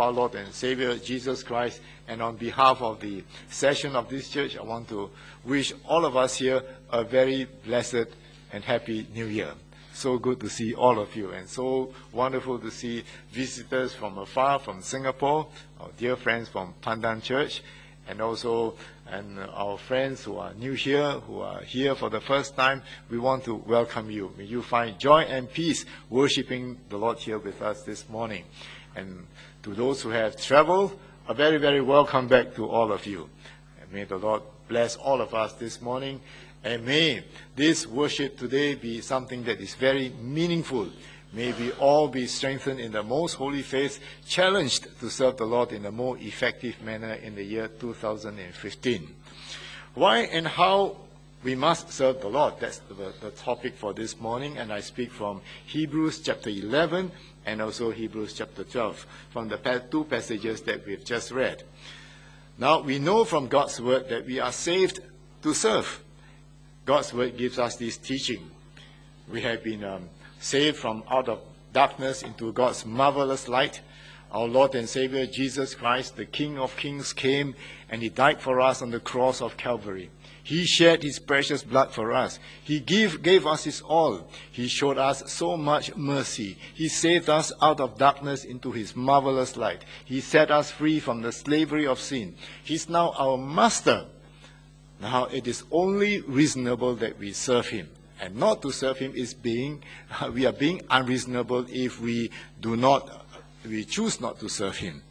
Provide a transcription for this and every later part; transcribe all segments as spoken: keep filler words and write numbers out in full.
our Lord and Savior, Jesus Christ, and on behalf of the session of this church, I want to wish all of us here a very blessed and happy New Year. So good to see all of you, and so wonderful to see visitors from afar, from Singapore, our dear friends from Pandan Church, and also and our friends who are new here, who are here for the first time. We want to welcome you. May you find joy and peace worshiping the Lord here with us this morning. And to those who have traveled, a very, very welcome back to all of you. And may the Lord bless all of us this morning. And may this worship today be something that is very meaningful. May we all be strengthened in the most holy faith, challenged to serve the Lord in a more effective manner in the year two thousand fifteen. Why and how we must serve the Lord? That's the, the topic for this morning, and I speak from Hebrews chapter eleven and also Hebrews chapter twelve, from the two passages that we've just read. Now, we know from God's word that we are saved to serve. God's word gives us this teaching. We have been um, saved from out of darkness into God's marvelous light. Our Lord and Savior, Jesus Christ, the King of Kings, came and He died for us on the cross of Calvary. He shed His precious blood for us. He gave, gave us His all. He showed us so much mercy. He saved us out of darkness into His marvelous light. He set us free from the slavery of sin. He's now our master. Now, it is only reasonable that we serve Him. And not to serve Him is being, we are being unreasonable if we do not, we choose not to serve Him.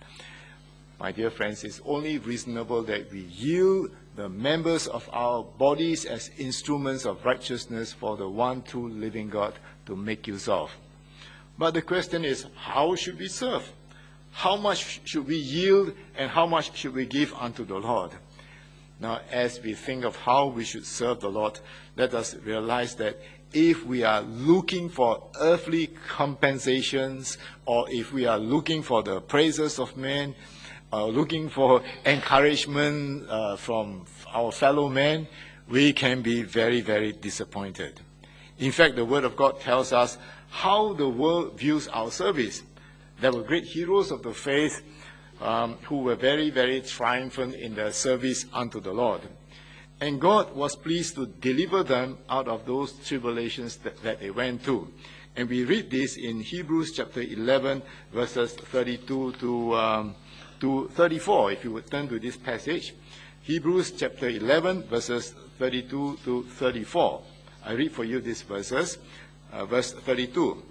My dear friends, it's only reasonable that we yield the members of our bodies as instruments of righteousness for the one true living God to make use of. But the question is, how should we serve? How much should we yield and how much should we give unto the Lord? Now, as we think of how we should serve the Lord, let us realize that if we are looking for earthly compensations, or if we are looking for the praises of men, uh, looking for encouragement uh, from our fellow men, we can be very, very disappointed. In fact, the Word of God tells us how the world views our service. There were great heroes of the faith Um, who were very, very triumphant in their service unto the Lord. And God was pleased to deliver them out of those tribulations that, that they went through. And we read this in Hebrews chapter eleven, verses thirty-two to, um, to thirty-four. If you would turn to this passage. Hebrews chapter eleven, verses thirty-two to thirty-four. I read for you these verses. Uh, verse thirty-two.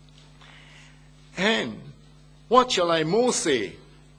And what shall I more say?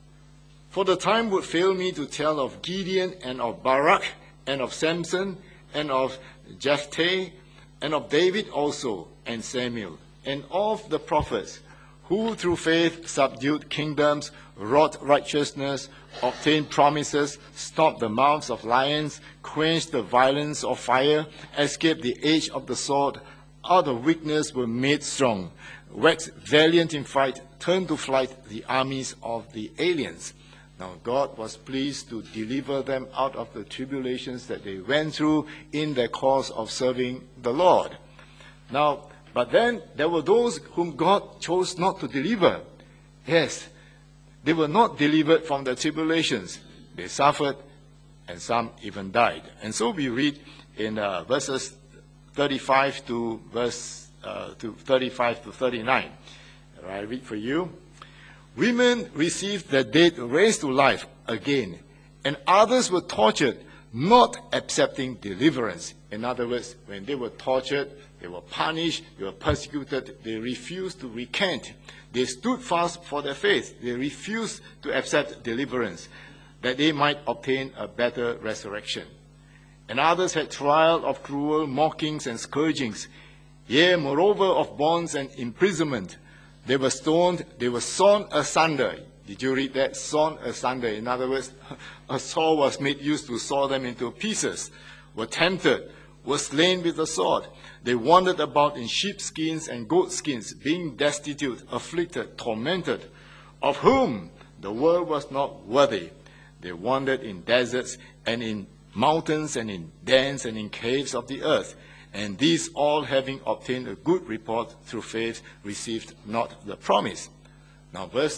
For the time would fail me to tell of Gideon and of Barak and of Samson and of Jephthah and of David also and Samuel and of the prophets who through faith subdued kingdoms, wrought righteousness, obtained promises, stopped the mouths of lions, quenched the violence of fire, escaped the edge of the sword, out of weakness were made strong, waxed valiant in fight, turned to flight the armies of the aliens. Now, God was pleased to deliver them out of the tribulations that they went through in their course of serving the Lord. Now, but then there were those whom God chose not to deliver. Yes, they were not delivered from the tribulations. They suffered, and some even died. And so we read in uh, verses thirty-five to verse uh, to thirty-five to thirty-nine. I read for you. Women received their dead raised to life again, and others were tortured, not accepting deliverance. In other words, when they were tortured, they were punished, they were persecuted, they refused to recant. They stood fast for their faith. They refused to accept deliverance, that they might obtain a better resurrection. And others had trial of cruel mockings and scourgings, yea, moreover of bonds and imprisonment. They were stoned, they were sawn asunder. Did you read that? Sawn asunder. In other words, a saw was made use to saw them into pieces. Were tempted, were slain with the sword. They wandered about in sheepskins and goatskins, being destitute, afflicted, tormented, of whom the world was not worthy. They wandered in deserts and in mountains and in dens and in caves of the earth. And these all, having obtained a good report through faith, received not the promise. Now verse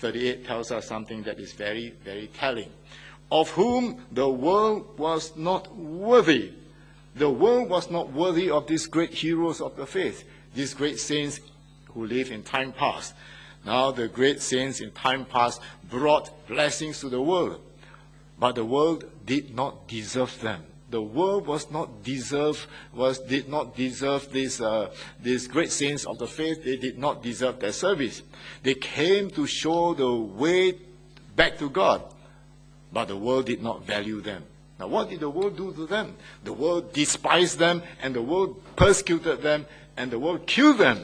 thirty-eight tells us something that is very, very telling. Of whom the world was not worthy. The world was not worthy of these great heroes of the faith, these great saints who live in time past. Now the great saints in time past brought blessings to the world, but the world did not deserve them. The world was not deserve was did not deserve these uh, these great saints of the faith. They did not deserve their service. They came to show the way back to God, but the world did not value them. Now, what did the world do to them? The world despised them, and the world persecuted them, and the world killed them.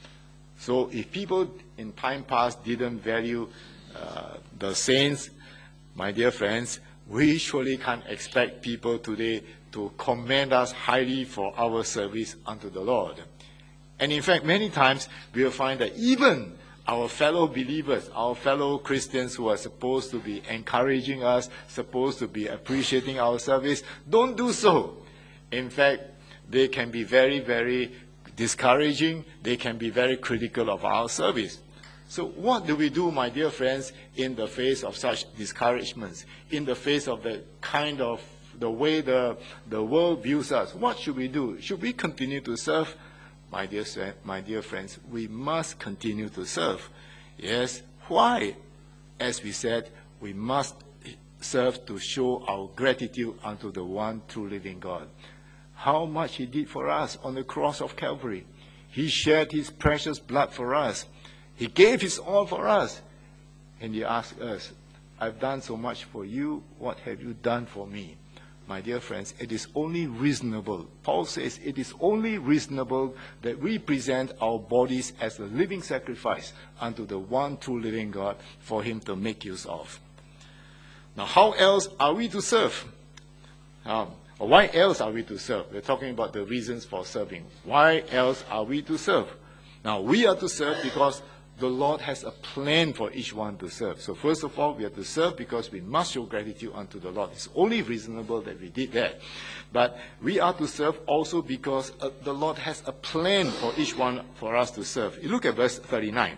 So, if people in time past didn't value uh, the saints, my dear friends, we surely can't expect people today to commend us highly for our service unto the Lord. And in fact, many times we will find that even our fellow believers, our fellow Christians who are supposed to be encouraging us, supposed to be appreciating our service, don't do so. In fact, they can be very, very discouraging. They can be very critical of our service. So what do we do, my dear friends, in the face of such discouragements, in the face of the kind of, the way the, the world views us? What should we do? Should we continue to serve? My dear, my dear friends, we must continue to serve. Yes. Why? As we said, we must serve to show our gratitude unto the one true living God. How much He did for us on the cross of Calvary. He shed His precious blood for us. He gave His all for us. And He asked us, I've done so much for you. What have you done for me? My dear friends, it is only reasonable. Paul says it is only reasonable that we present our bodies as a living sacrifice unto the one true living God for Him to make use of. Now, how else are we to serve? Um, or why else are we to serve? We're talking about the reasons for serving. Why else are we to serve? Now, we are to serve because the Lord has a plan for each one to serve. So first of all, we have to serve because we must show gratitude unto the Lord. It's only reasonable that we did that. But we are to serve also because uh, the Lord has a plan for each one for us to serve. You look at verse thirty-nine.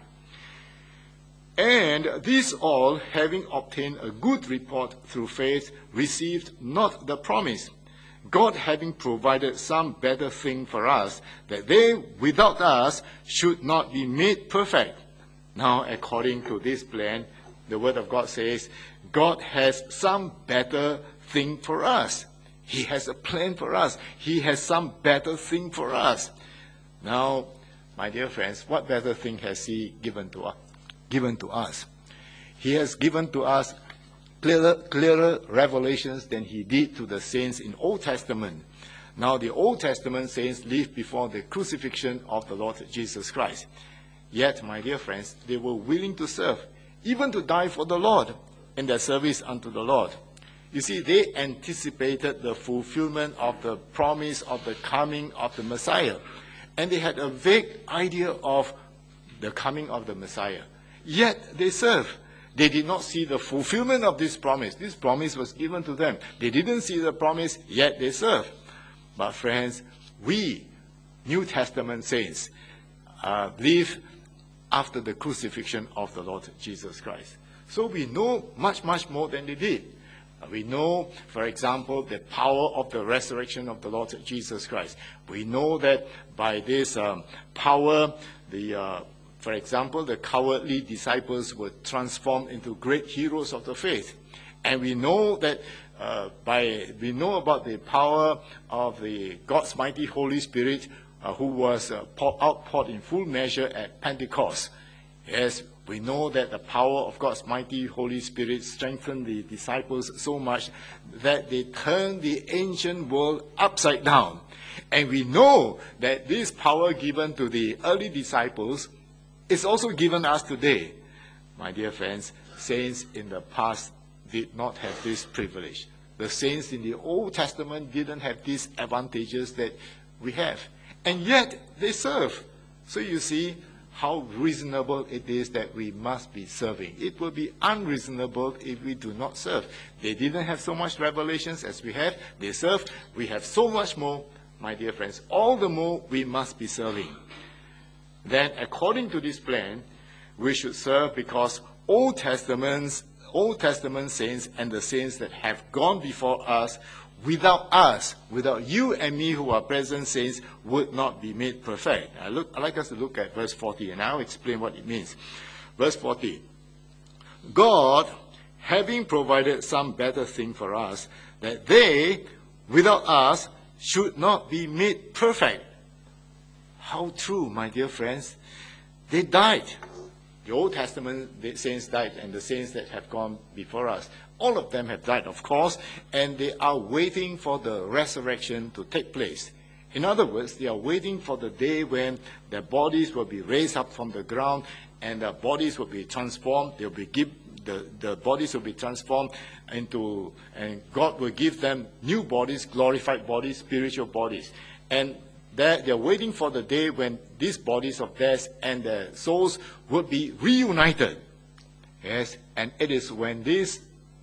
And these all, having obtained a good report through faith, received not the promise, God having provided some better thing for us, that they without us should not be made perfect. Now, according to this plan, the Word of God says, God has some better thing for us. He has a plan for us. He has some better thing for us. Now, my dear friends, what better thing has He given to us? Given to us? He has given to us clearer, clearer revelations than He did to the saints in Old Testament. Now, the Old Testament saints lived before the crucifixion of the Lord Jesus Christ. Yet, my dear friends, they were willing to serve, even to die for the Lord in their service unto the Lord. You see, they anticipated the fulfillment of the promise of the coming of the Messiah. And they had a vague idea of the coming of the Messiah. Yet, they served. They did not see the fulfillment of this promise. This promise was given to them. They didn't see the promise, yet they served. But friends, we, New Testament saints, uh, live after the crucifixion of the Lord Jesus Christ. So we know much, much more than they did. Uh, we know, for example, the power of the resurrection of the Lord Jesus Christ. We know that by this um, power, the uh, For example, the cowardly disciples were transformed into great heroes of the faith. And we know that uh, by we know about the power of the God's mighty Holy Spirit uh, who was uh, poured, outpoured in full measure at Pentecost. Yes, we know that the power of God's mighty Holy Spirit strengthened the disciples so much that they turned the ancient world upside down. And we know that this power given to the early disciples is also given us today. My dear friends, saints in the past did not have this privilege. The saints in the Old Testament didn't have these advantages that we have. And yet, they serve. So you see how reasonable it is that we must be serving. It will be unreasonable if we do not serve. They didn't have so much revelations as we have. They serve. We have so much more, my dear friends. All the more we must be serving. Then, according to this plan, we should serve because Old Testaments, Old Testament saints and the saints that have gone before us, without us, without you and me who are present saints, would not be made perfect. I look, I'd like us to look at verse forty, and I'll explain what it means. Verse forty. God, having provided some better thing for us, that they, without us, should not be made perfect. How true, my dear friends. They died. The Old Testament the saints died, and the saints that have gone before us, all of them have died, of course, and they are waiting for the resurrection to take place. In other words, they are waiting for the day when their bodies will be raised up from the ground, and their bodies will be transformed. They'll be give, the, the bodies will be transformed into, and God will give them new bodies, glorified bodies, spiritual bodies. And they're, they're waiting for the day when these bodies of theirs and their souls would be reunited. Yes, and it is when this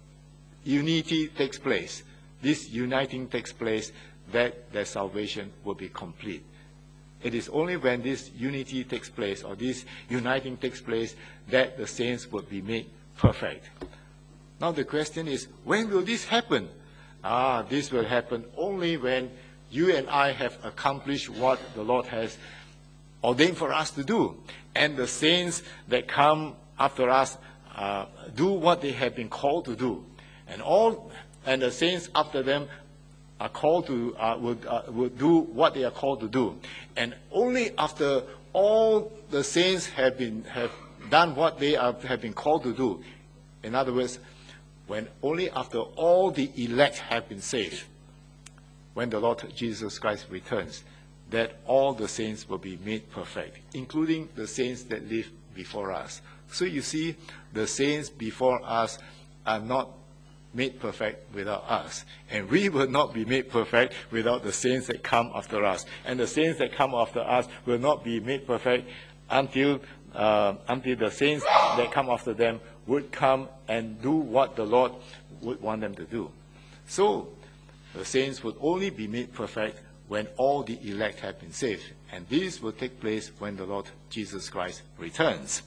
unity takes place, this uniting takes place, that their salvation will be complete. It is only when this unity takes place, or this uniting takes place, that the saints will be made perfect. Now the question is, when will this happen? Ah, this will happen only when you and I have accomplished what the Lord has ordained for us to do. And the saints that come after us uh, do what they have been called to do. And all, and the saints after them are called to, uh, will, uh, will do what they are called to do. And only after all the saints have been, have done what they are, have been called to do, in other words, when only after all the elect have been saved, when the Lord Jesus Christ returns, that all the saints will be made perfect, including the saints that live before us. So you see, the saints before us are not made perfect without us. And we will not be made perfect without the saints that come after us. And the saints that come after us will not be made perfect until, uh, until the saints that come after them would come and do what the Lord would want them to do. So, the saints would only be made perfect when all the elect have been saved. And this will take place when the Lord Jesus Christ returns.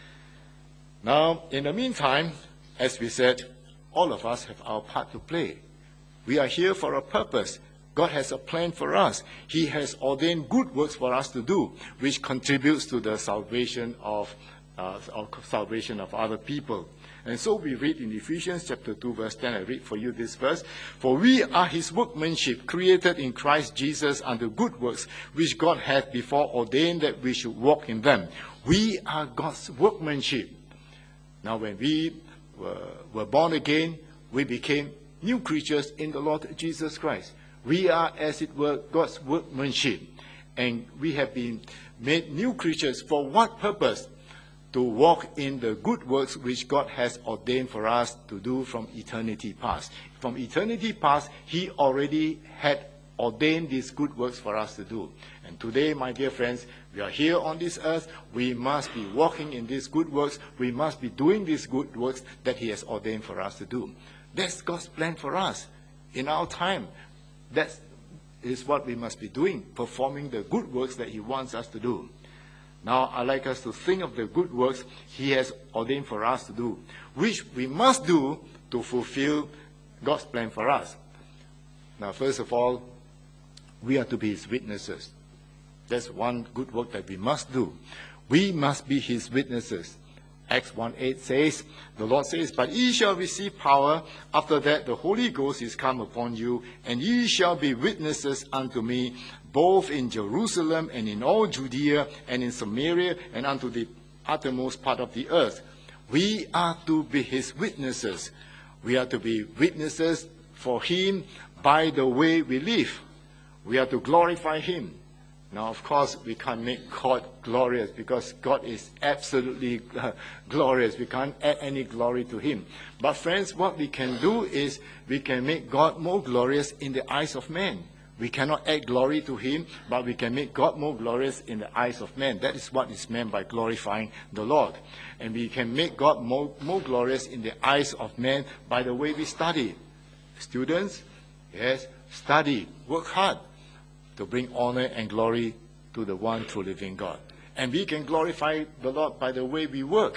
Now, in the meantime, as we said, all of us have our part to play. We are here for a purpose. God has a plan for us. He has ordained good works for us to do, which contributes to the salvation of, uh, of salvation of other people. And so we read in Ephesians chapter two, verse ten, I read for you this verse. For we are his workmanship, created in Christ Jesus unto good works, which God hath before ordained that we should walk in them. We are God's workmanship. Now when we were, were born again, we became new creatures in the Lord Jesus Christ. We are, as it were, God's workmanship. And we have been made new creatures for what purpose? To walk in the good works which God has ordained for us to do from eternity past. From eternity past, he already had ordained these good works for us to do. And today, my dear friends, we are here on this earth. We must be walking in these good works. We must be doing these good works that he has ordained for us to do. That's God's plan for us in our time. That is what we must be doing, performing the good works that he wants us to do. Now, I'd like us to think of the good works he has ordained for us to do, which we must do to fulfill God's plan for us. Now, first of all, we are to be his witnesses. That's one good work that we must do. We must be his witnesses. Acts one eight says, the Lord says, but ye shall receive power. After that the Holy Ghost is come upon you, and ye shall be witnesses unto me, both in Jerusalem and in all Judea and in Samaria and unto the uttermost part of the earth. We are to be his witnesses. We are to be witnesses for him by the way we live. We are to glorify him. Now, of course, we can't make God glorious because God is absolutely uh, glorious. We can't add any glory to him. But friends, what we can do is we can make God more glorious in the eyes of men. We cannot add glory to him, but we can make God more glorious in the eyes of men. That is what is meant by glorifying the Lord. And we can make God more, more glorious in the eyes of men by the way we study. Students, yes, study, work hard to bring honor and glory to the one true living God. And we can glorify the Lord by the way we work.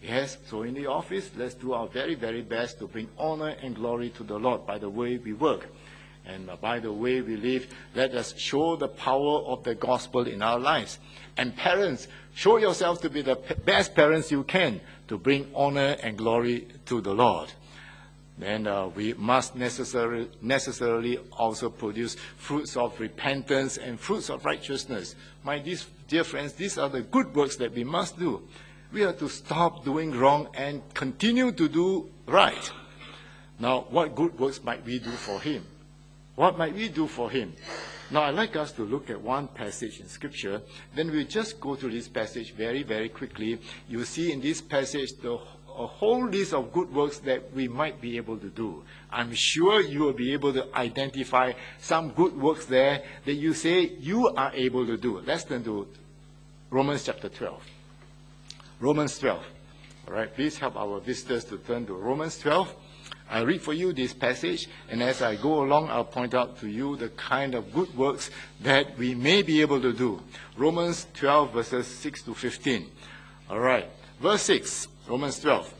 Yes, so in the office, let's do our very, very best to bring honor and glory to the Lord by the way we work. And by the way we live, let us show the power of the gospel in our lives. And parents, show yourselves to be the best parents you can to bring honor and glory to the Lord. Then uh, we must necessarily, necessarily also produce fruits of repentance and fruits of righteousness. My dear friends, these are the good works that we must do. We have to stop doing wrong and continue to do right. Now, what good works might we do for him? What might we do for him? Now, I'd like us to look at one passage in Scripture. Then we'll just go through this passage very, very quickly. You see in this passage the, a whole list of good works that we might be able to do. I'm sure you will be able to identify some good works there that you say you are able to do. Let's turn to Romans chapter twelve. Romans twelve. All right, please help our visitors to turn to Romans twelve. I read for you this passage, and as I go along, I'll point out to you the kind of good works that we may be able to do. Romans twelve, verses six to fifteen. All right, verse six, Romans twelve.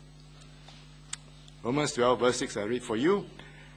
Romans twelve, verse six, I read for you.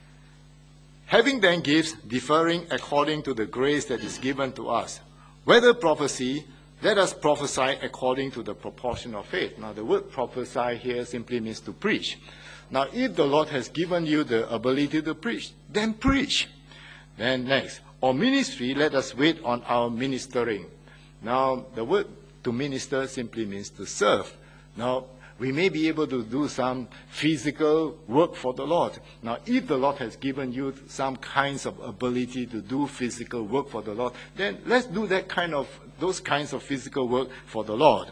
Having then gifts differing according to the grace that is given to us, whether prophecy, let us prophesy according to the proportion of faith. Now, the word prophesy here simply means to preach. Now, if the Lord has given you the ability to preach, then preach. Then next, or ministry, let us wait on our ministering. Now, the word to minister simply means to serve. Now, we may be able to do some physical work for the Lord. Now, if the Lord has given you some kinds of ability to do physical work for the Lord, then let's do that kind of, those kinds of physical work for the Lord.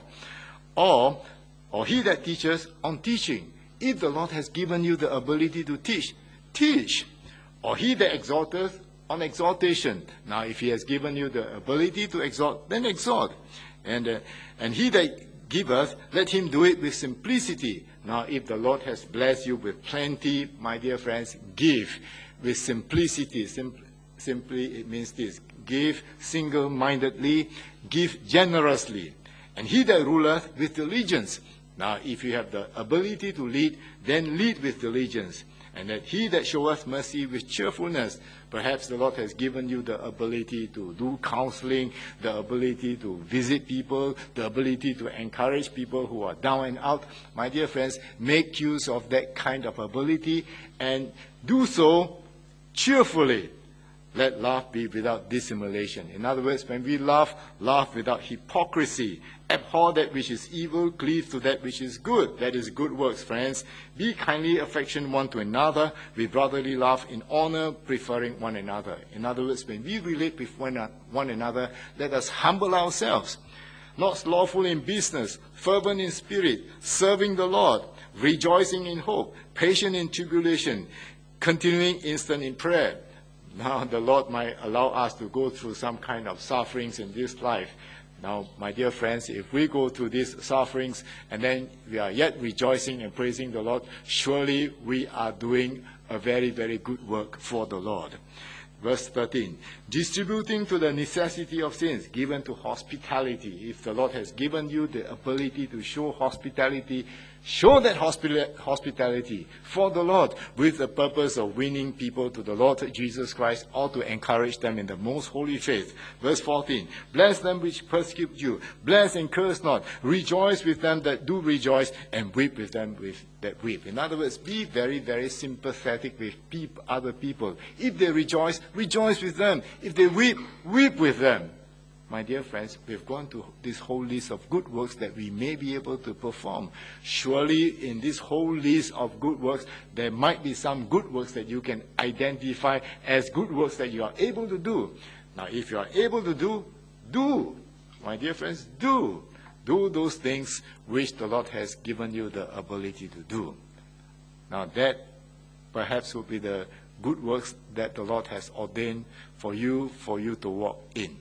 Or, or he that teaches on teaching. If the Lord has given you the ability to teach, teach. Or he that exhorteth on exhortation. Now, if he has given you the ability to exhort, then exhort. And, uh, and he that giveth, let him do it with simplicity. Now, if the Lord has blessed you with plenty, my dear friends, give with simplicity. Sim- simply, it means this. Give single-mindedly, give generously. And he that ruleth with diligence. Now, if you have the ability to lead, then lead with diligence. And that he that showeth mercy with cheerfulness. Perhaps the Lord has given you the ability to do counseling, the ability to visit people, the ability to encourage people who are down and out. My dear friends, make use of that kind of ability and do so cheerfully. Let laugh be without dissimulation. In other words, when we laugh, laugh without hypocrisy. Abhor that which is evil, cleave to that which is good. That is good works, friends. Be kindly affectioned one to another, with brotherly love in honor, preferring one another. In other words, when we relate with one, one another, let us humble ourselves. Not slothful in business, fervent in spirit, serving the Lord, rejoicing in hope, patient in tribulation, continuing instant in prayer. Now, the Lord might allow us to go through some kind of sufferings in this life. Now, my dear friends, if we go through these sufferings and then we are yet rejoicing and praising the Lord, surely we are doing a very, very good work for the Lord. Verse thirteen, distributing to the necessity of saints, given to hospitality. If the Lord has given you the ability to show hospitality, show that hospitality for the Lord with the purpose of winning people to the Lord Jesus Christ or to encourage them in the most holy faith. Verse fourteen, bless them which persecute you, bless and curse not, rejoice with them that do rejoice, and weep with them with that weep. In other words, be very, very sympathetic with peop- other people. If they rejoice, rejoice with them. If they weep, weep with them. My dear friends, we've gone to this whole list of good works that we may be able to perform. Surely in this whole list of good works, there might be some good works that you can identify as good works that you are able to do. Now, if you are able to do, do. My dear friends, do. Do those things which the Lord has given you the ability to do. Now, that perhaps will be the good works that the Lord has ordained for you, for you to walk in.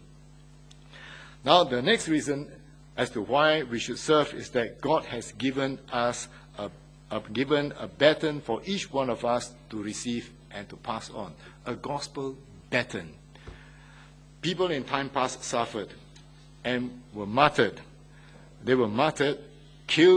Now, the next reason as to why we should serve is that God has given us a, a given a baton for each one of us to receive and to pass on. A gospel baton. People in time past suffered and were martyred. They were martyred, killed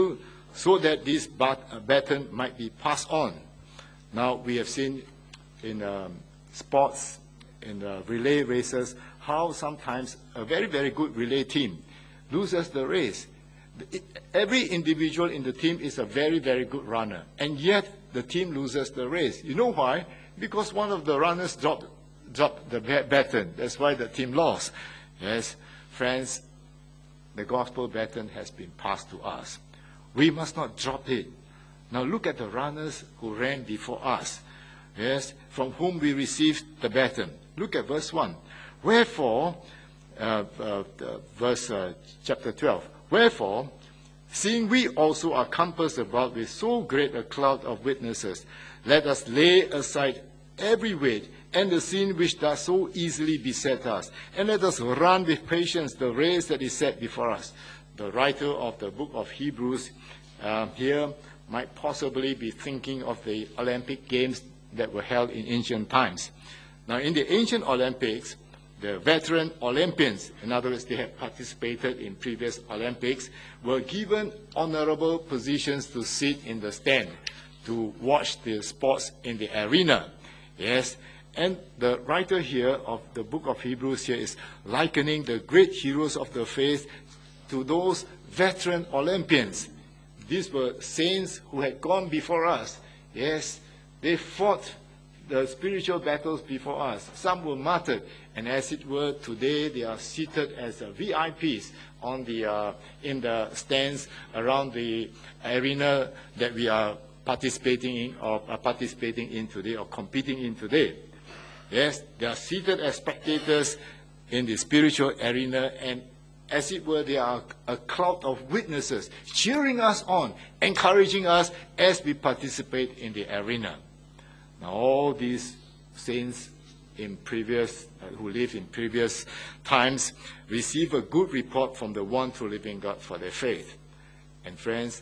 so that this bat- uh, baton might be passed on. Now, we have seen in um, sports, in uh, relay races, how sometimes a very, very good relay team loses the race. It, every individual in the team is a very, very good runner, and yet the team loses the race. You know why? Because one of the runners dropped, dropped the baton. That's why the team lost. Yes, friends, the gospel baton has been passed to us. We must not drop it. Now look at the runners who ran before us, yes, from whom we received the baton. Look at verse one. Wherefore, uh, uh, uh, verse uh, chapter twelve. Wherefore, seeing we also are compassed about with so great a cloud of witnesses, let us lay aside every weight and the sin which does so easily beset us, and let us run with patience the race that is set before us. The writer of the book of Hebrews uh, here might possibly be thinking of the Olympic Games that were held in ancient times. Now, in the ancient Olympics, the veteran Olympians, in other words, they had participated in previous Olympics, were given honorable positions to sit in the stand, to watch the sports in the arena. Yes, and the writer here of the book of Hebrews here is likening the great heroes of the faith to those veteran Olympians. These were saints who had gone before us. Yes, they fought the spiritual battles before us. Some were martyred, and as it were, today they are seated as uh, V I Ps on the uh, in the stands around the arena that we are participating in or are participating in today or competing in today. Yes, they are seated as spectators in the spiritual arena, and as it were, they are a cloud of witnesses cheering us on, encouraging us as we participate in the arena. Now, all these saints in previous, uh, who lived in previous times receive a good report from the one true living God for their faith. And friends,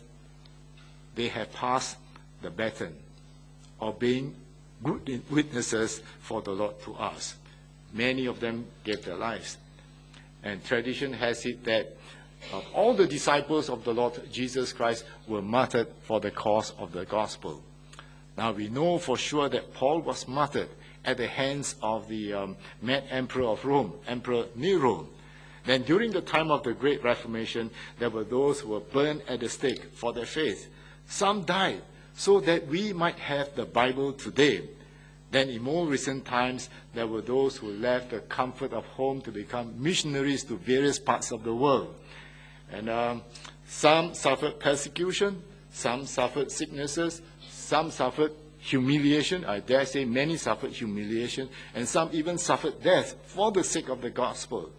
they have passed the baton of being good witnesses for the Lord to us. Many of them gave their lives. And tradition has it that uh, all the disciples of the Lord Jesus Christ were martyred for the cause of the gospel. Now we know for sure that Paul was martyred at the hands of the um, mad emperor of Rome, Emperor Nero. Then during the time of the Great Reformation, there were those who were burned at the stake for their faith. Some died so that we might have the Bible today. Then in more recent times, there were those who left the comfort of home to become missionaries to various parts of the world. And um, some suffered persecution, some suffered sicknesses, some suffered humiliation. I dare say many suffered humiliation, and some even suffered death for the sake of the gospel.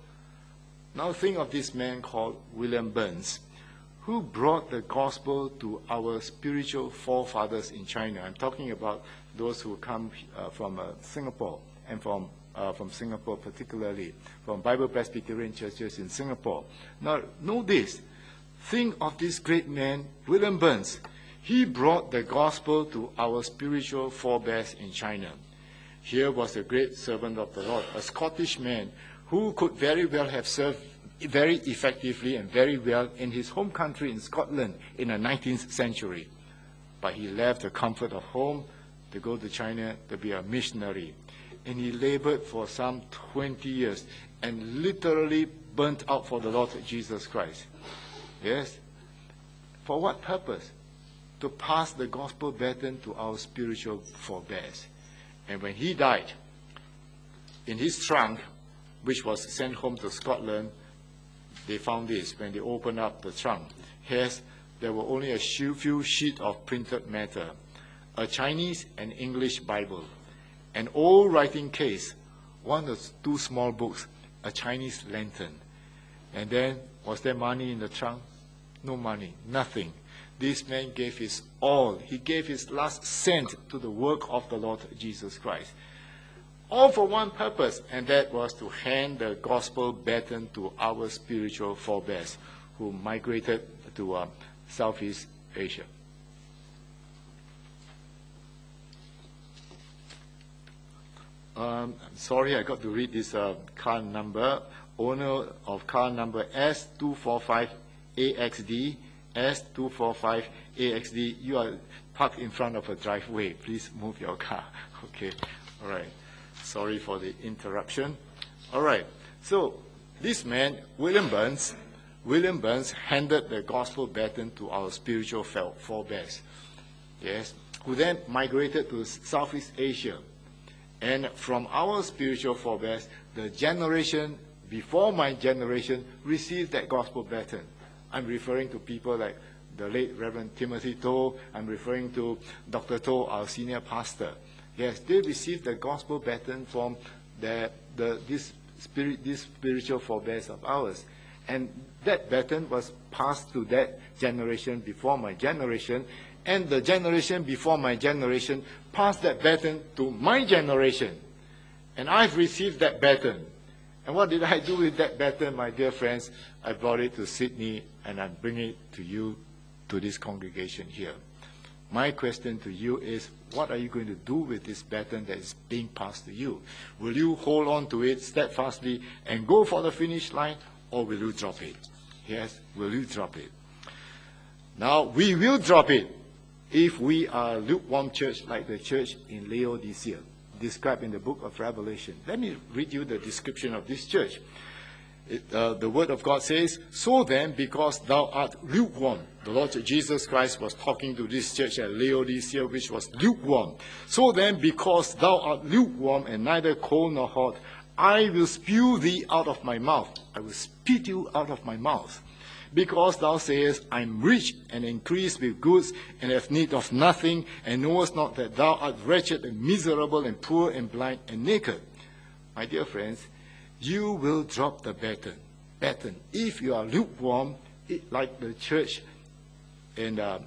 Now think of this man called William Burns, who brought the gospel to our spiritual forefathers in China. I'm talking about those who come uh, from uh, Singapore, and from, uh, from Singapore particularly, from Bible Presbyterian churches in Singapore. Now, know this. Think of this great man, William Burns. He brought the gospel to our spiritual forebears in China. Here was a great servant of the Lord, a Scottish man who could very well have served very effectively and very well in his home country in Scotland in the nineteenth century. But he left the comfort of home to go to China to be a missionary. And he labored for some twenty years and literally burnt out for the Lord Jesus Christ. Yes? For what purpose? To pass the gospel baton to our spiritual forebears. And when he died, in his trunk, which was sent home to Scotland, they found this when they opened up the trunk. Yes, there were only a few sheets of printed matter, a Chinese and English Bible, an old writing case, one or two small books, a Chinese lantern. And then, was there money in the trunk? No money, nothing. This man gave his all. He gave his last cent to the work of the Lord Jesus Christ. All for one purpose, and that was to hand the gospel baton to our spiritual forebears who migrated to uh, Southeast Asia. Um, I'm sorry, I got to read this uh, car number. Owner of car number S two four five A X D S two four five A X D. You are parked in front of a driveway. Please move your car. Okay. All right. Sorry for the interruption. All right. So this man, William Burns, William Burns handed the gospel baton to our spiritual forebears, yes, who then migrated to Southeast Asia. And from our spiritual forebears, the generation before my generation received that gospel baton. I'm referring to people like the late Reverend Timothy Toh. I'm referring to Doctor Toh, our senior pastor. Yes, they received the gospel baton from the, the, this spirit, these spiritual forebears of ours. And that baton was passed to that generation before my generation, and the generation before my generation passed that baton to my generation. And I've received that baton. And what did I do with that baton, my dear friends? I brought it to Sydney, and I'm bringing it to you, to this congregation here. My question to you is, what are you going to do with this baton that is being passed to you? Will you hold on to it steadfastly and go for the finish line, or will you drop it? Yes, will you drop it? Now, we will drop it if we are a lukewarm church like the church in Laodicea, described in the book of Revelation. Let me read you the description of this church. It, uh, the word of God says, "So then, because thou art lukewarm," the Lord Jesus Christ was talking to this church at Laodicea, which was lukewarm. "So then, because thou art lukewarm and neither cold nor hot, I will spew thee out of my mouth." I will spit you out of my mouth. "Because thou sayest, I am rich and increased with goods, and have need of nothing, and knowest not that thou art wretched and miserable and poor and blind and naked." My dear friends, you will drop the baton. Baton. If you are lukewarm, it, like the church in uh,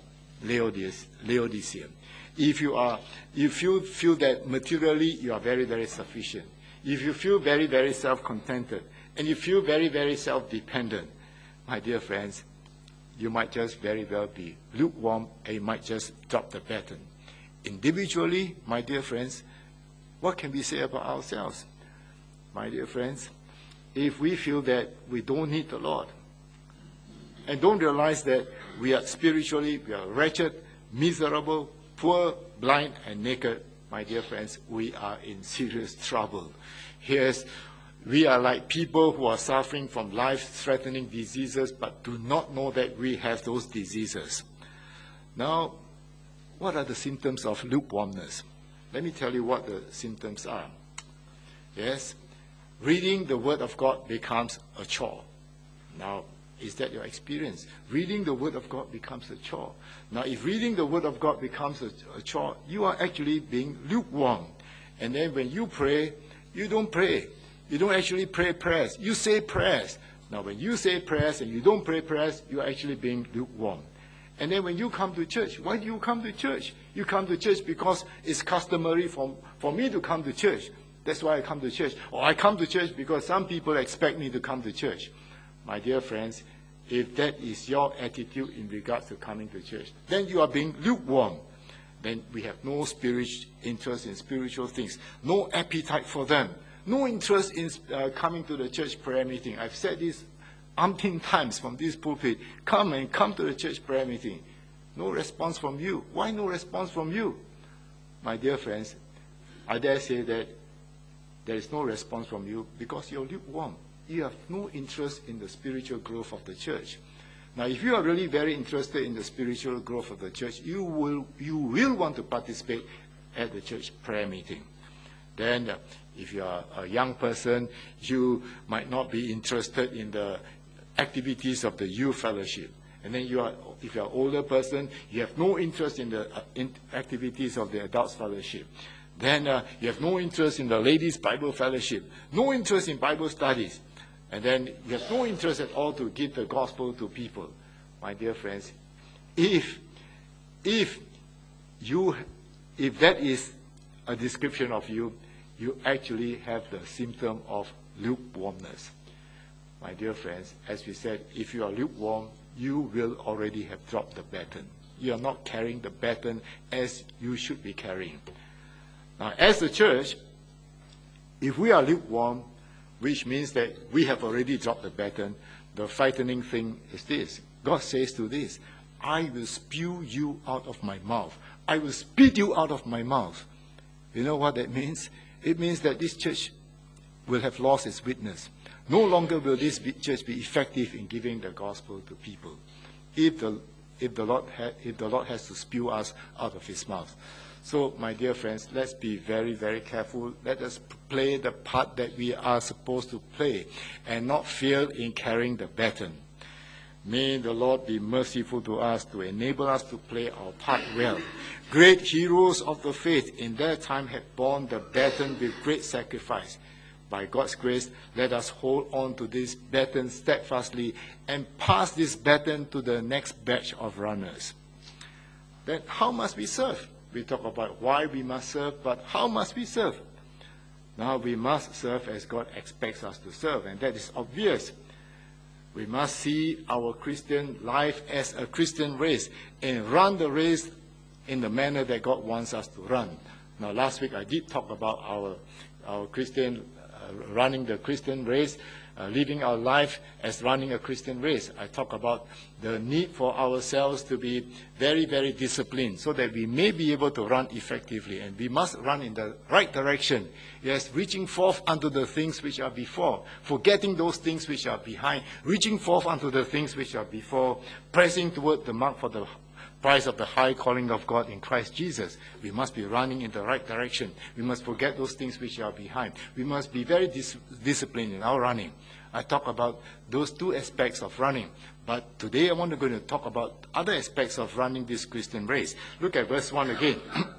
Laodicea. If you are, if you feel that materially you are very, very sufficient, if you feel very, very self-contented, and you feel very, very self-dependent, my dear friends, you might just very well be lukewarm, and you might just drop the baton. Individually, my dear friends, what can we say about ourselves? My dear friends, if we feel that we don't need the Lord, and don't realize that we are spiritually, we are wretched, miserable, poor, blind, and naked, my dear friends, we are in serious trouble. Yes, we are like people who are suffering from life-threatening diseases, but do not know that we have those diseases. Now, what are the symptoms of lukewarmness? Let me tell you what the symptoms are. Yes, reading the Word of God becomes a chore. Now, is that your experience? Reading the Word of God becomes a chore. Now, if reading the Word of God becomes a, a chore, you are actually being lukewarm. And then when you pray, you don't pray. You don't actually pray prayers. You say prayers. Now, when you say prayers and you don't pray prayers, you are actually being lukewarm. And then when you come to church, why do you come to church? You come to church because it's customary for, for me to come to church. That's why I come to church. Or I come to church because some people expect me to come to church. My dear friends, if that is your attitude in regards to coming to church, then you are being lukewarm. Then we have no spiritual interest in spiritual things, no appetite for them, no interest in uh, coming to the church prayer meeting. I've said this umpteen times from this pulpit. Come and come to the church prayer meeting. No response from you. Why no response from you? My dear friends, I dare say that there is no response from you because you're lukewarm. You have no interest in the spiritual growth of the church. Now, if you are really very interested in the spiritual growth of the church, you will, you will want to participate at the church prayer meeting. Then, uh, if you are a young person, you might not be interested in the activities of the youth fellowship. And then, you are, if you are an older person, you have no interest in the uh, in activities of the adults fellowship. Then, uh, you have no interest in the ladies' Bible fellowship, no interest in Bible studies. And then you have no interest at all to give the gospel to people. My dear friends, if, if, you, if that is a description of you, you actually have the symptom of lukewarmness. My dear friends, as we said, if you are lukewarm, you will already have dropped the baton. You are not carrying the baton as you should be carrying. Now, as a church, if we are lukewarm, which means that we have already dropped the baton, the frightening thing is this. God says to this, I will spew you out of my mouth. I will spit you out of my mouth. You know what that means? It means that this church will have lost its witness. No longer will this church be effective in giving the gospel to people if the, if the, Lord, ha, if the Lord has to spew us out of his mouth. So, my dear friends, let's be very, very careful. Let us play the part that we are supposed to play and not fail in carrying the baton. May the Lord be merciful to us to enable us to play our part well. Great heroes of the faith in their time have borne the baton with great sacrifice. By God's grace, let us hold on to this baton steadfastly and pass this baton to the next batch of runners. Then how must we serve? We talk about why we must serve, but how must we serve? Now we must serve as God expects us to serve, and that is obvious. We must see our Christian life as a Christian race and run the race in the manner that God wants us to run. Now last week I did talk about our, our Christian, uh, running the Christian race, uh, living our life as running a Christian race. I talk about the need for ourselves to be very, very disciplined so that we may be able to run effectively. And we must run in the right direction. Yes, reaching forth unto the things which are before, forgetting those things which are behind, reaching forth unto the things which are before, pressing toward the mark for the prize of the high calling of God in Christ Jesus. We must be running in the right direction. We must forget those things which are behind. We must be very dis disciplined in our running. I talk about those two aspects of running. But today I want to go to talk about other aspects of running this Christian race. Look at verse one again.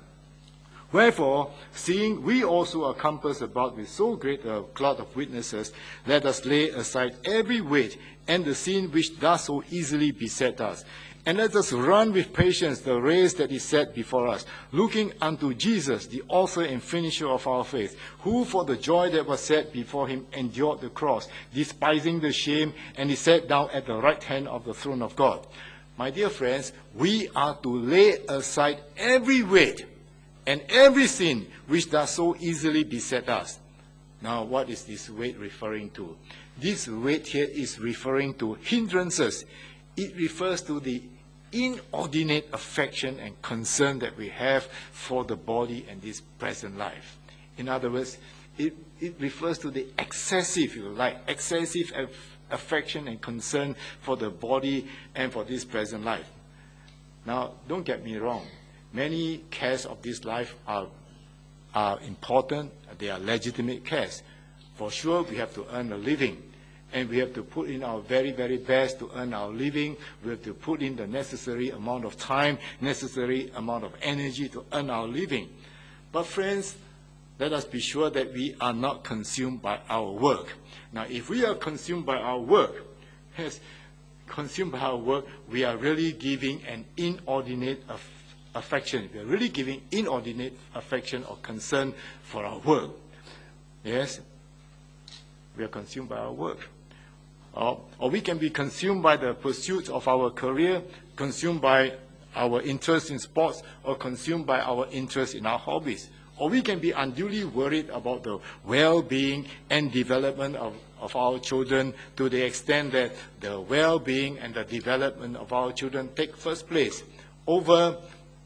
Wherefore, seeing we also are compassed about with so great a cloud of witnesses, let us lay aside every weight and the sin which does so easily beset us. And let us run with patience the race that is set before us, looking unto Jesus, the author and finisher of our faith, who for the joy that was set before him endured the cross, despising the shame, and is set down at the right hand of the throne of God. My dear friends, we are to lay aside every weight and every sin which does so easily beset us. Now, what is this weight referring to? This weight here is referring to hindrances. It refers to the inordinate affection and concern that we have for the body and this present life. In other words, it, it refers to the excessive, if you like, excessive aff affection and concern for the body and for this present life. Now, don't get me wrong. Many cares of this life are, are important. They are legitimate cares. For sure, we have to earn a living. And we have to put in our very, very best to earn our living. We have to put in the necessary amount of time, necessary amount of energy to earn our living. But friends, let us be sure that we are not consumed by our work. Now, if we are consumed by our work, yes, consumed by our work, we are really giving an inordinate aff affection. We are really giving inordinate affection or concern for our work. Yes, we are consumed by our work. Or, or we can be consumed by the pursuit of our career, consumed by our interest in sports, or consumed by our interest in our hobbies. Or we can be unduly worried about the well-being and development of, of our children to the extent that the well-being and the development of our children take first place over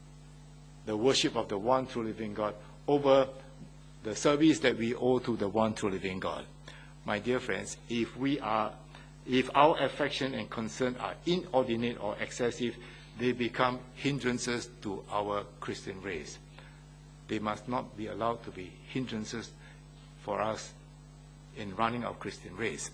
the worship of the one true living God, over the service that we owe to the one true living God. My dear friends, if we are, if our affection and concern are inordinate or excessive, they become hindrances to our Christian race. They must not be allowed to be hindrances for us in running our Christian race.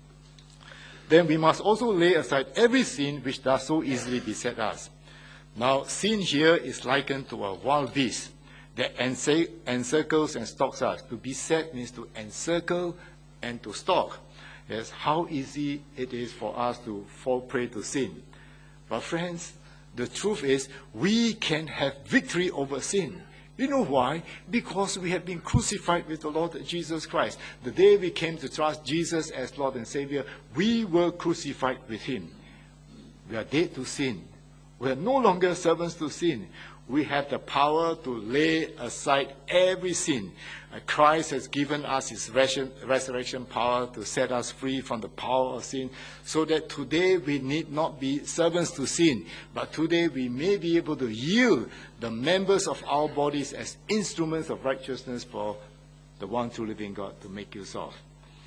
Then we must also lay aside every sin which does so easily beset us. Now, sin here is likened to a wild beast that encircles and stalks us. To beset means to encircle and to stalk. Yes, how easy it is for us to fall prey to sin. But friends, the truth is we can have victory over sin. You know why? Because we have been crucified with the Lord Jesus Christ. The day we came to trust Jesus as Lord and Savior, we were crucified with him. We are dead to sin. We are no longer servants to sin. We have the power to lay aside every sin. Uh, Christ has given us his res- resurrection power to set us free from the power of sin, so that today we need not be servants to sin, but today we may be able to yield the members of our bodies as instruments of righteousness for the one true living God to make use of.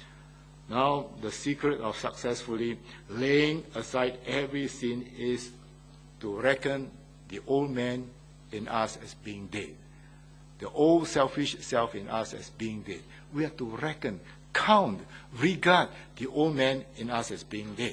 Now, the secret of successfully laying aside every sin is to reckon the old man in us as being dead. The old selfish self in us as being dead. We have to reckon, count, regard the old man in us as being dead.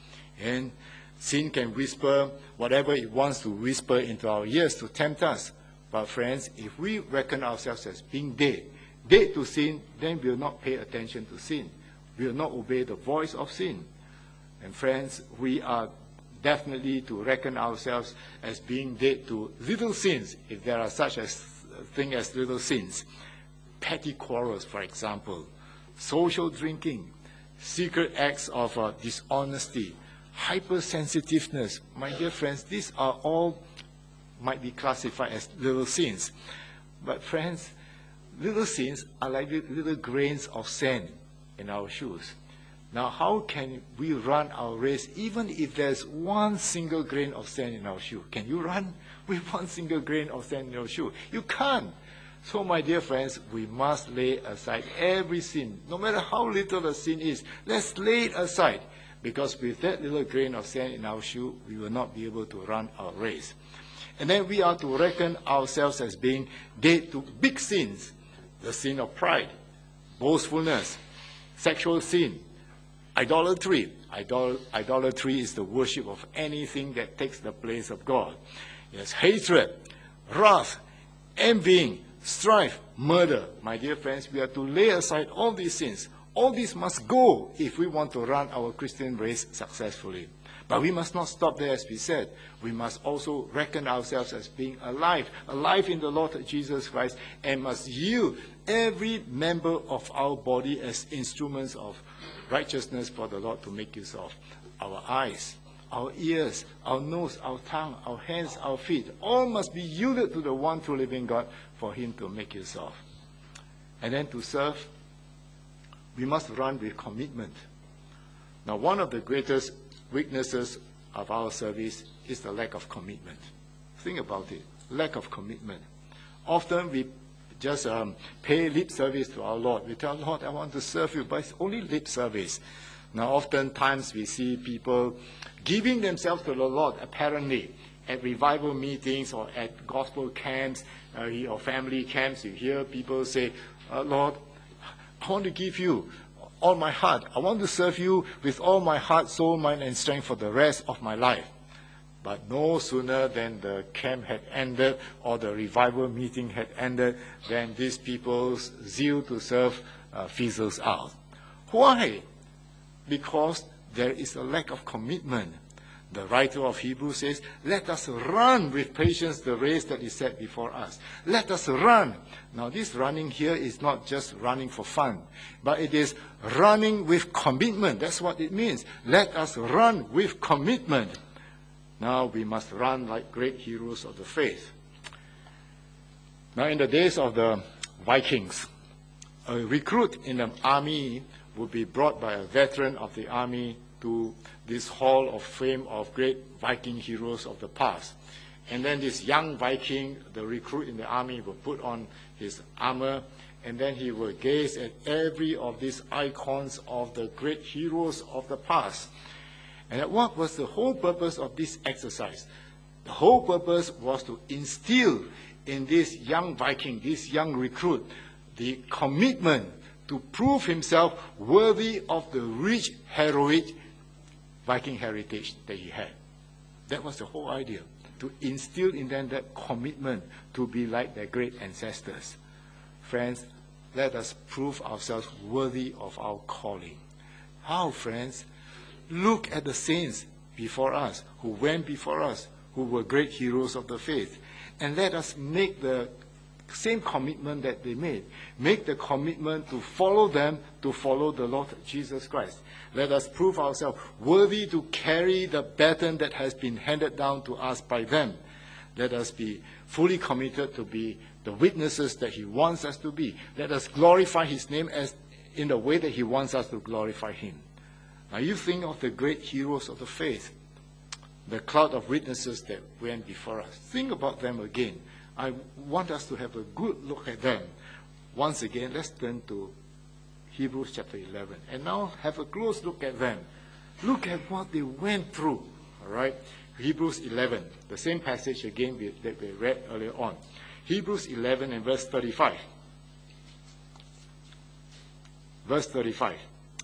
And sin can whisper whatever it wants to whisper into our ears to tempt us. But friends, if we reckon ourselves as being dead, dead to sin, then we will not pay attention to sin. We will not obey the voice of sin. And friends, we are definitely to reckon ourselves as being dead to little sins, if there are such a thing as little sins. Petty quarrels, for example, social drinking, secret acts of uh, dishonesty, hypersensitiveness. My dear friends, these are all might be classified as little sins. But friends, little sins are like little grains of sand in our shoes. Now, how can we run our race even if there's one single grain of sand in our shoe? Can you run with one single grain of sand in your shoe? You can't. So, my dear friends, we must lay aside every sin. No matter how little the sin is, let's lay it aside. Because with that little grain of sand in our shoe, we will not be able to run our race. And then we are to reckon ourselves as being dead to big sins. The sin of pride, boastfulness, sexual sin, idolatry. Idol- idolatry is the worship of anything that takes the place of God. Yes, hatred, wrath, envying, strife, murder. My dear friends, we are to lay aside all these sins. All these must go if we want to run our Christian race successfully. But we must not stop there, as we said. We must also reckon ourselves as being alive, alive in the Lord Jesus Christ, and must yield every member of our body as instruments of righteousness for the Lord to make use of. Our eyes, our ears, our nose, our tongue, our hands, our feet, all must be yielded to the one true living God for him to make use of. And then to serve, we must run with commitment. Now, one of the greatest weaknesses of our service is the lack of commitment. Think about it, lack of commitment. Often we just um, pay lip service to our Lord. We tell Lord, I want to serve you, but it's only lip service. Now, oftentimes we see people giving themselves to the Lord, apparently, at revival meetings or at gospel camps uh, or family camps. You hear people say, uh, Lord, I want to give you all my heart. I want to serve you with all my heart, soul, mind, and strength for the rest of my life. But no sooner than the camp had ended or the revival meeting had ended, than these people's zeal to serve uh, fizzles out. Why? Because there is a lack of commitment. The writer of Hebrews says, let us run with patience the race that is set before us. Let us run. Now, this running here is not just running for fun, but it is running with commitment. That's what it means. Let us run with commitment. Now, we must run like great heroes of the faith. Now, in the days of the Vikings, a recruit in the army would be brought by a veteran of the army to this hall of fame of great Viking heroes of the past. And then this young Viking, the recruit in the army, will put on his armor, and then he will gaze at every of these icons of the great heroes of the past. And what was the whole purpose of this exercise? The whole purpose was to instill in this young Viking, this young recruit, the commitment to prove himself worthy of the rich, heroic Viking heritage that he had. That was the whole idea, to instill in them that commitment to be like their great ancestors. Friends, let us prove ourselves worthy of our calling. How, friends? Look at the saints before us, who went before us, who were great heroes of the faith. And let us make the same commitment that they made. Make the commitment to follow them, to follow the Lord Jesus Christ. Let us prove ourselves worthy to carry the baton that has been handed down to us by them. Let us be fully committed to be the witnesses that he wants us to be. Let us glorify his name as in the way that he wants us to glorify him. Now you think of the great heroes of the faith, the cloud of witnesses that went before us. Think about them again. I want us to have a good look at them. Once again, let's turn to Hebrews chapter eleven. And now have a close look at them. Look at what they went through. All right? Hebrews eleven, the same passage again we, that we read earlier on. Hebrews eleven and verse thirty-five. Verse thirty-five.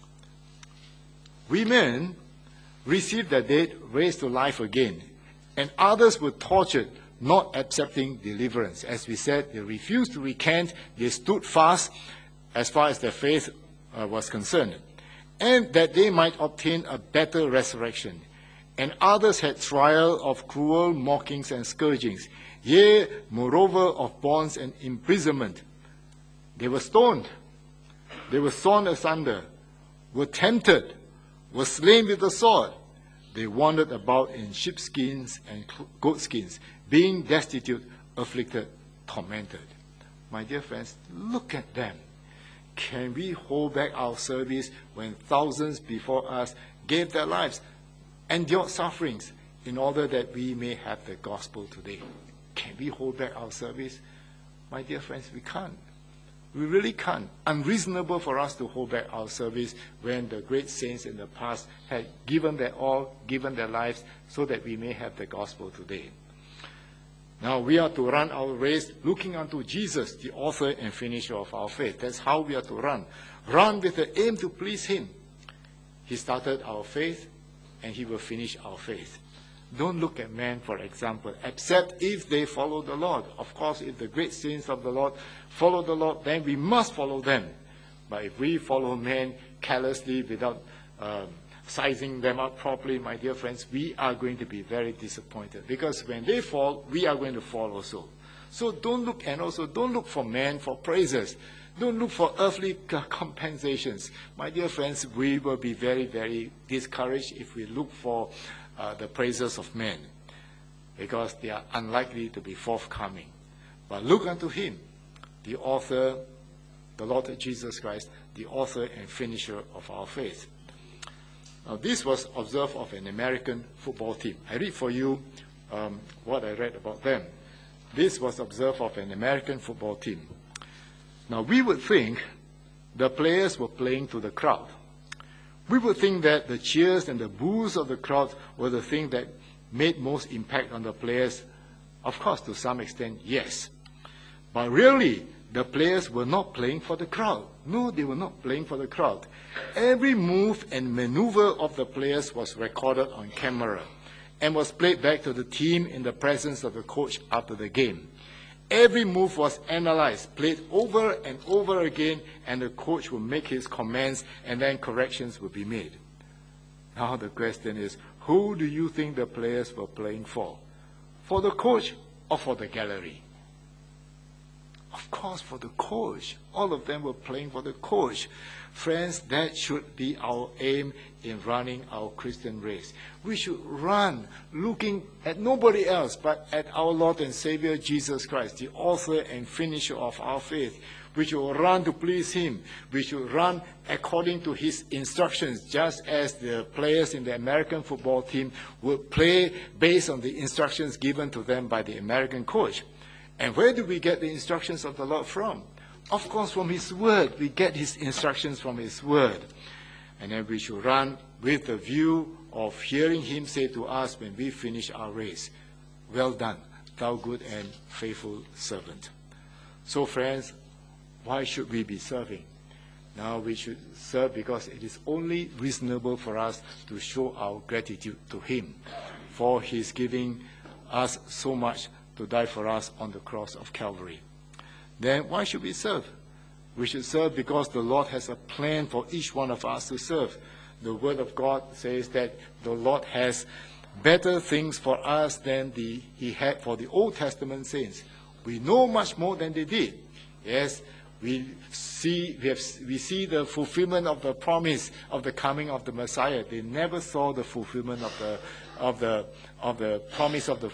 Women received the dead raised to life again, and others were tortured, not accepting deliverance. As we said, they refused to recant. They stood fast as far as their faith uh, was concerned, and that they might obtain a better resurrection. And others had trial of cruel mockings and scourgings, yea, moreover, of bonds and imprisonment. They were stoned, they were sawn asunder, were tempted, were slain with the sword. They wandered about in sheepskins and goatskins, being destitute, afflicted, tormented. My dear friends, look at them. Can we hold back our service when thousands before us gave their lives, endured sufferings, in order that we may have the gospel today? Can we hold back our service? My dear friends, we can't. We really can't. Unreasonable for us to hold back our service when the great saints in the past had given their all, given their lives, so that we may have the gospel today. Now we are to run our race looking unto Jesus, the author and finisher of our faith. That's how we are to run. Run with the aim to please him. He started our faith, and he will finish our faith. Don't look at men, for example, except if they follow the Lord. Of course, if the great saints of the Lord follow the Lord, then we must follow them. But if we follow men carelessly, without uh, sizing them up properly, my dear friends, we are going to be very disappointed. Because when they fall, we are going to fall also. So don't look, and also don't look for men for praises. Don't look for earthly compensations. My dear friends, we will be very, very discouraged if we look for uh, the praises of men, because they are unlikely to be forthcoming. But look unto him, the author, the Lord Jesus Christ, the author and finisher of our faith. Now, this was observed of an American football team. I read for you um, what I read about them. This was observed of an American football team. Now, we would think the players were playing to the crowd. We would think that the cheers and the boos of the crowd were the thing that made most impact on the players. Of course, to some extent, yes. But really, the players were not playing for the crowd. No, they were not playing for the crowd. Every move and maneuver of the players was recorded on camera and was played back to the team in the presence of the coach after the game. Every move was analyzed, played over and over again, and the coach would make his comments, and then corrections would be made. Now the question is, who do you think the players were playing for? For the coach or for the gallery? Of course, for the coach. All of them were playing for the coach. Friends, that should be our aim in running our Christian race. We should run looking at nobody else but at our Lord and Savior Jesus Christ, the author and finisher of our faith. We should run to please him. We should run according to his instructions, just as the players in the American football team would play based on the instructions given to them by the American coach. And where do we get the instructions of the Lord from? Of course, from his word. We get his instructions from his word. And then we should run with the view of hearing him say to us when we finish our race, "Well done, thou good and faithful servant." So friends, why should we be serving? Now we should serve because it is only reasonable for us to show our gratitude to him for his giving us so much to die for us on the cross of Calvary. Then why should we serve? We should serve because the Lord has a plan for each one of us to serve. The Word of God says that the Lord has better things for us than the, he had for the Old Testament saints. We know much more than they did. Yes, we see, we, have, we see the fulfillment of the promise of the coming of the Messiah. They never saw the fulfillment of the, of the, of the promise of the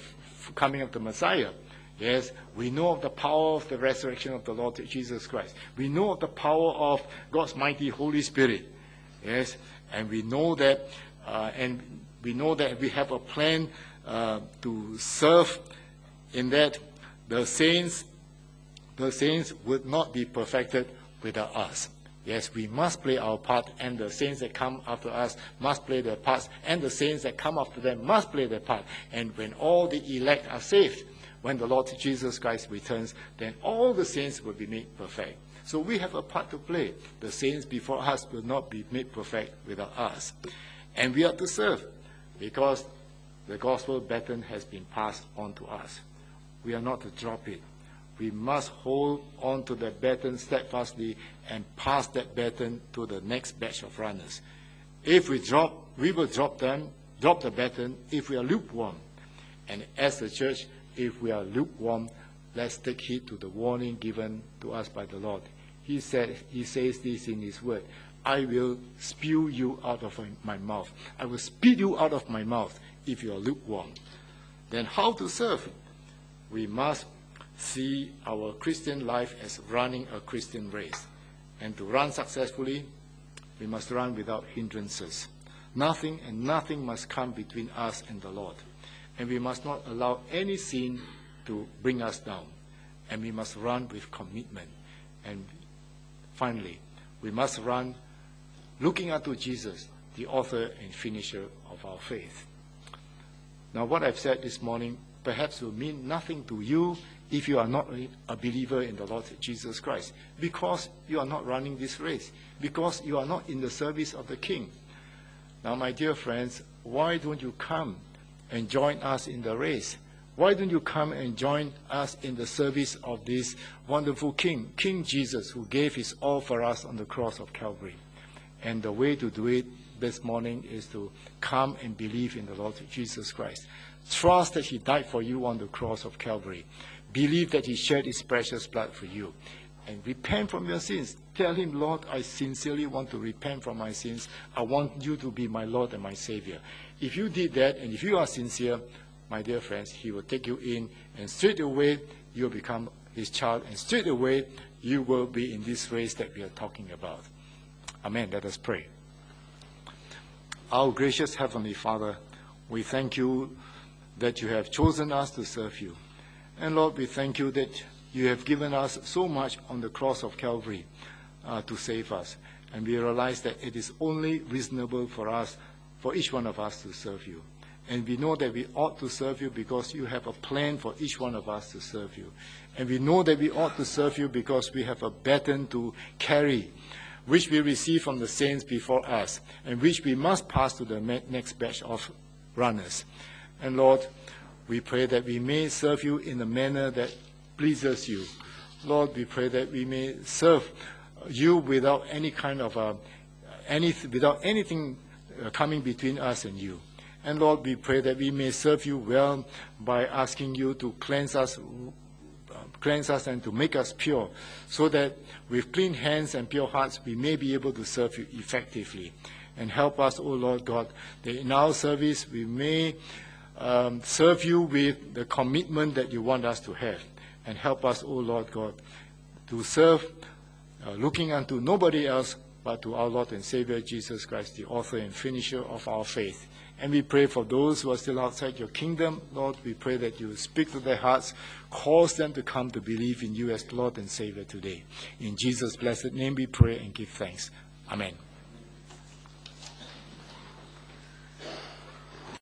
coming of the Messiah. Yes, we know of the power of the resurrection of the Lord Jesus Christ. We know of the power of God's mighty Holy Spirit. Yes, and we know that, uh, and we know that we have a plan uh, to serve. In that, the saints, the saints would not be perfected without us. Yes, we must play our part, and the saints that come after us must play their parts, and the saints that come after them must play their part. And when all the elect are saved, when the Lord Jesus Christ returns, then all the saints will be made perfect. So we have a part to play. The saints before us will not be made perfect without us. And we are to serve, because the gospel baton has been passed on to us. We are not to drop it. We must hold on to the baton steadfastly and pass that baton to the next batch of runners. If we drop, we will drop them, drop the baton if we are lukewarm. And as the church, if we are lukewarm, let's take heed to the warning given to us by the Lord. He said, he says this in his word, I will spew you out of my mouth. I will spit you out of my mouth if you are lukewarm. Then how to serve? We must see our Christian life as running a Christian race. And to run successfully, we must run without hindrances. Nothing and nothing must come between us and the Lord. And we must not allow any sin to bring us down. And we must run with commitment. And finally, we must run looking unto Jesus, the author and finisher of our faith. Now, what I've said this morning perhaps will mean nothing to you if you are not a believer in the Lord Jesus Christ, because you are not running this race, because you are not in the service of the King. Now, my dear friends, why don't you come and join us in the race? Why don't you come and join us in the service of this wonderful King, King Jesus, who gave his all for us on the cross of Calvary? And the way to do it this morning is to come and believe in the Lord Jesus Christ. Trust that he died for you on the cross of Calvary. Believe that he shed his precious blood for you. And repent from your sins. Tell him, Lord, I sincerely want to repent from my sins. I want you to be my Lord and my Savior. If you did that, and if you are sincere, my dear friends, he will take you in, and straight away you'll become his child, and straight away you will be in this race that we are talking about. Amen. Let us pray. Our gracious Heavenly Father, we thank you that you have chosen us to serve you. And Lord, we thank you that you have given us so much on the cross of Calvary uh, to save us. And we realize that it is only reasonable for us, for each one of us to serve you. And we know that we ought to serve you because you have a plan for each one of us to serve you. And we know that we ought to serve you because we have a baton to carry, which we receive from the saints before us, and which we must pass to the next batch of runners. And Lord, we pray that we may serve you in a manner that pleases you. Lord, we pray that we may serve you without any kind of uh, any, without anything uh, coming between us and you. And Lord, we pray that we may serve you well by asking you to cleanse us, uh, cleanse us and to make us pure, so that with clean hands and pure hearts we may be able to serve you effectively. And help us, O Lord God, that in our service we may um, serve you with the commitment that you want us to have. And help us, O Lord God, to serve uh, looking unto nobody else but to our Lord and Savior Jesus Christ, the author and finisher of our faith. And we pray for those who are still outside your kingdom, Lord, we pray that you speak to their hearts, cause them to come to believe in you as Lord and Savior today. In Jesus' blessed name we pray and give thanks. Amen.